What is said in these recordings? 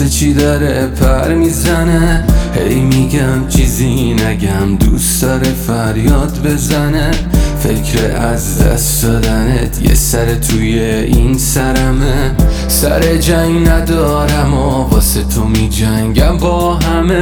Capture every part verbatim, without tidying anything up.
واسه چی داره پر میزنه؟ هی میگم چیزی نگم، دوست داره فریاد بزنه. فکر از دست دادنت یه سر توی این سرمه. سر جنگ ندارم و واسه تو می جنگم با همه.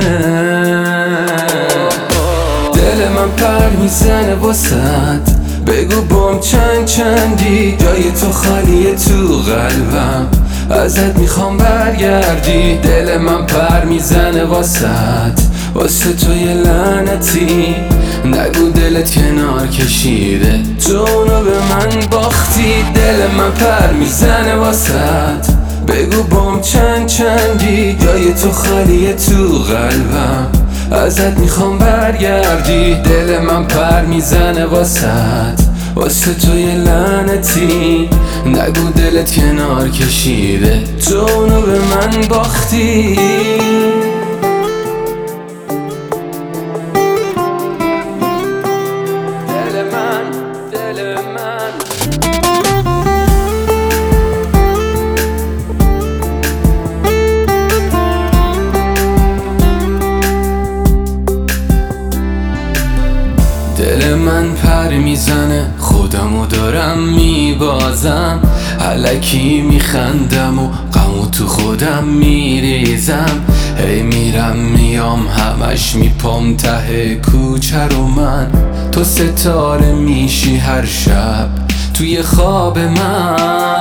دل من پر میزنه واسط، بگو بام چند چندی. جای تو خالیه تو قلبم، ازت میخوام برگردی. دل من پر میزنه واسط، واسه تو یه لعنتی. نگو دلت کنار کشیده، تو اونو به من باختی. دل من پر میزنه واسط، بگو بام چند چندی. جای تو خالیه تو قلبم، ازت میخوام برگردی. دل من پر میزنه واسط، واسه تو یه لعنتی. نگو دلت کنار کشیده، تو اونو به من باختی. دل من، دل من دل من پر میزنه، خودمو دارم میبازم. الکی میخندم و غمو تو خودم میریزم. هی میرم میام همش میپام ته کوچه رو من. تو ستاره میشی هر شب توی خواب من.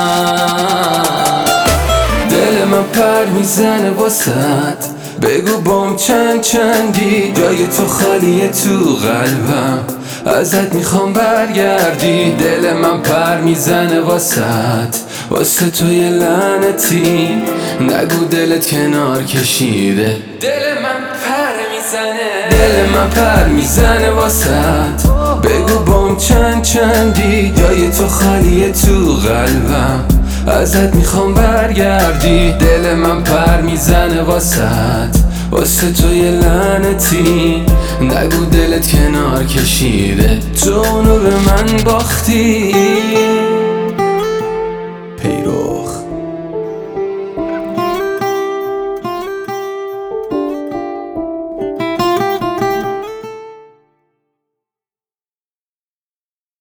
دل من پر میزنه واسط، بگو بام چند چندی. جای تو خالیه تو قلبم، ازت میخوام برگردی. دل من پر میزنه واسط، واسه تو یه لعنتی. نگو دلت کنار کشیده، دل من پر میزنه. دل من پر میزنه واسط، بگو بام چند چندی. جای تو خالیه تو قلبم، ازت میخوام برگردی. دل من پر میزنه واسط، واسه تو یه لعنتی. نگو دلت کنار کشیده، تو اونو به من باختی.